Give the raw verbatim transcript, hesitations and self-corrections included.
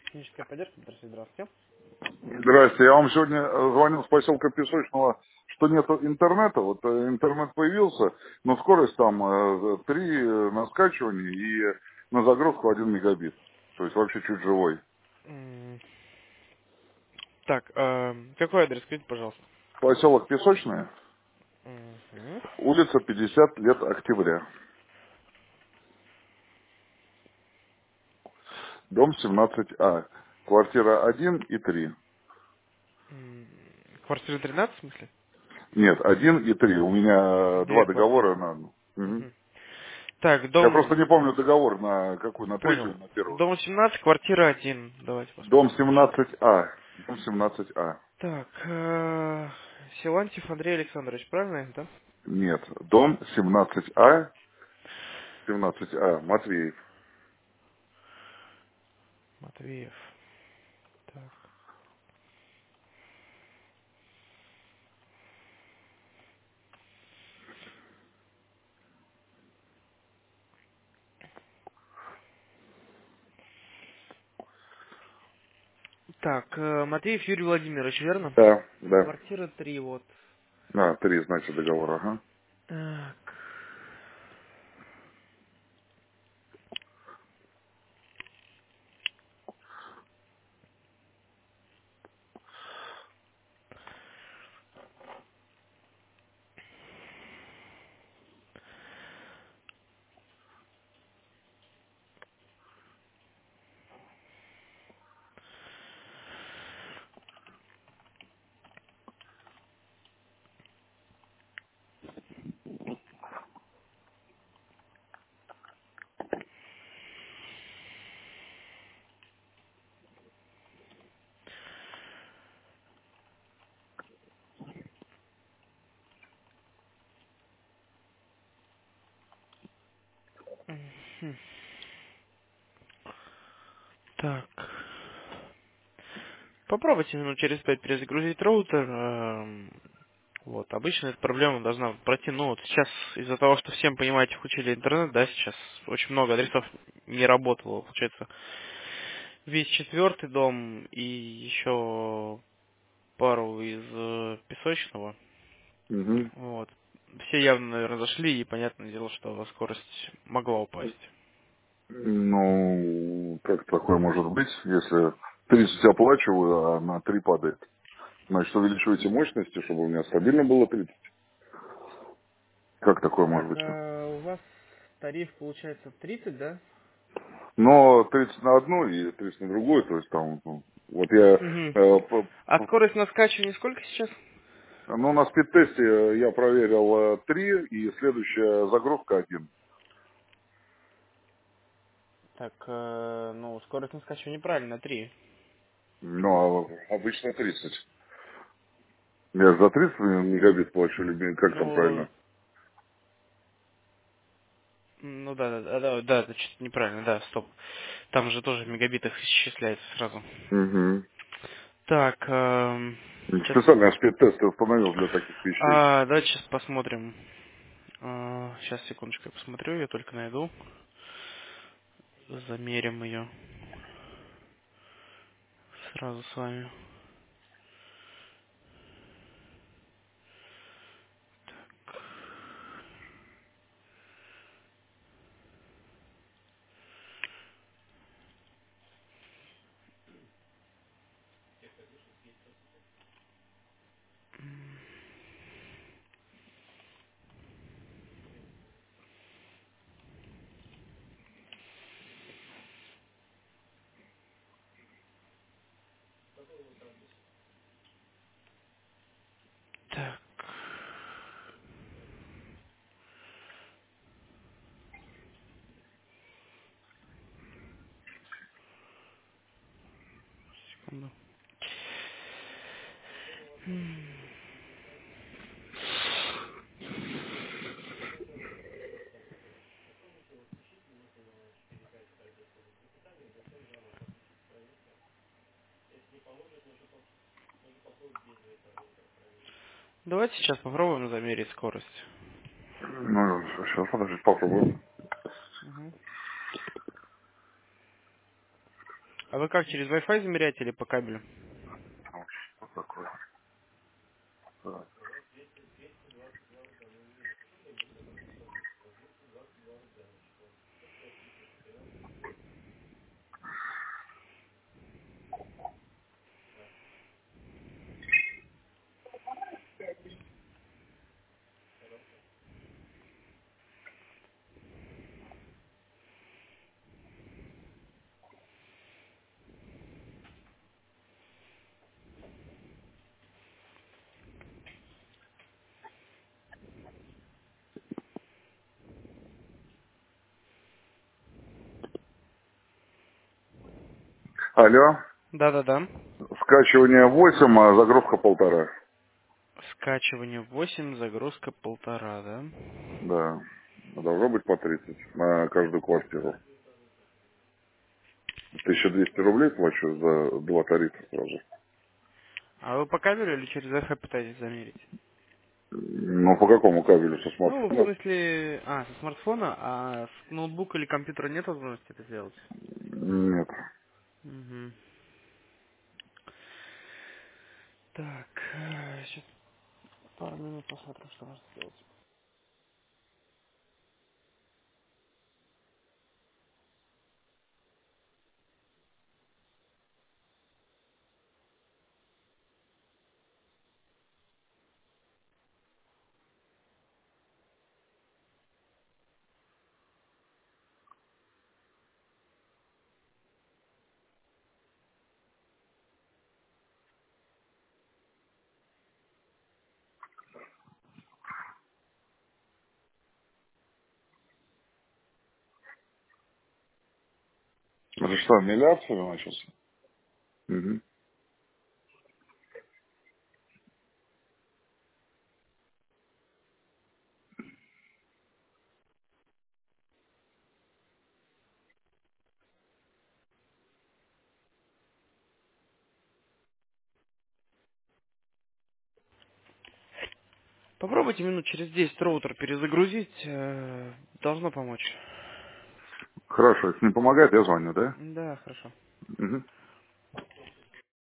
Техническая поддержка, здравствуйте, здравствуйте. Здрасте, я вам сегодня э, звонил с поселка Песочного, что нет интернета. Вот э, интернет появился, но скорость там э, три э, на скачивание и на загрузку один мегабит. То есть вообще чуть живой. М, Так, эм, какой адрес, скажите, пожалуйста? Поселок Песочный, Мгм. улица пятьдесят лет октября, дом семнадцать А, квартира один и три. М, Квартира тринадцать, в смысле? Нет, один и три. У меня два Две квартиры. договора на одну. Мгм. Мгм. Так, Я просто дом... не помню договор на какую, на третью Понял. или на первую. Дом семнадцать, квартира один. Давайте Дом посмотрим. семнадцать А. Дом семнадцать А. Так, э, Силантьев Андрей Александрович, правильно, да? Нет, дом семнадцать А, семнадцать А, Матвеев. Матвеев. Так. Так, э, Матвеев Юрий Владимирович, верно? Да, да. Квартира три, вот. А, три, значит, договора, ага. Так. Мгм. Так. Попробуйте минут через пять перезагрузить роутер. эм, Вот, обычно эта проблема должна пройти, ну вот сейчас из-за того, что всем, понимаете, включили интернет, да, сейчас очень много адресов не работало, получается, весь четвертый дом и еще пару из э, песочного, Угу. вот. Все явно, наверное, зашли, и понятное дело, что скорость могла упасть. Ну, как такое может быть, если тридцать оплачиваю, а на три падает? Значит, увеличиваете мощности, чтобы у меня стабильно было тридцать. Как такое может Так, быть? а у вас тариф получается тридцать, да? Но тридцать на одну и тридцать на другую, то есть там, ну, вот я, Угу. э, по- А по- скорость на скачивании сколько сейчас? ну, на спид-тесте я проверил э, три, и следующая загрузка один. Так, э, ну, скорость на скачивании правильно, три. Ну, а обычно тридцать. Я за тридцать мегабит плачу, или как там Ну, правильно? ну да, да, да, да, да, это что-то неправильно, да, стоп. Там же тоже в мегабитах исчисляется сразу. Угу. Так, эм, сейчас, Специально я спид-тест установил для таких вещей. а, давайте сейчас посмотрим. А, сейчас, секундочку, я посмотрю, я только найду. Замерим ее сразу с вами. Так, секунду. М, Давайте сейчас попробуем замерить скорость. Ну, сейчас, подождите, попробуем. Мгм. А вы как, через Wi-Fi замеряете или по кабелю? Вот, что такое? Так. Алло. Да-да-да. Скачивание восемь, а загрузка полтора. Скачивание восемь, загрузка полтора, да? Да. Должно быть по тридцать на каждую квартиру. тысяча двести рублей плачу за два тарифа сразу. А вы по кабелю или через Wi-Fi пытаетесь замерить? Ну, по какому кабелю? Со Ну, в смартфона? смысле, а, со смартфона, а с ноутбука или компьютера нет возможности это сделать? Нет. Угу. Так, сейчас пару минут посмотрим, что можно сделать. Это что, миллиард сегодня начался? Угу. Попробуйте минут через десять роутер перезагрузить, э, должно помочь. Хорошо, если не помогает, я звоню, да? Да, хорошо. Угу.